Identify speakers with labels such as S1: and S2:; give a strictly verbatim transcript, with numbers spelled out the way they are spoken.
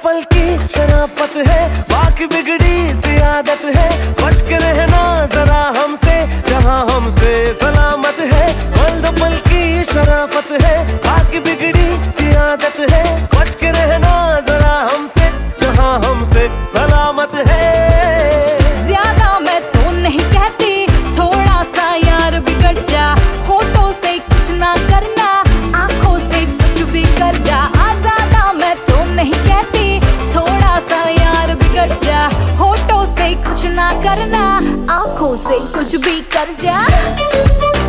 S1: पल की शराफत है, बाकी बिगड़ी सी आदत है। बच के रहना जरा हमसे, जहाँ हमसे सलामत है। पल दो पल की शराफत है, बाकी बिगड़ी सी आदत है। बच के रहना जरा हमसे, जहाँ हमसे सलामत है।
S2: ज्यादा मैं तो नहीं कहती, थोड़ा सा यार बिगड़ जा। होठों से कुछ ना करना, आंखों से कुछ भी कर जा। ज्यादा मैं तो नहीं कहती, थोड़ा सा यार बिगड़ जा। होठों से कुछ ना करना, आंखों से कुछ भी कर जा।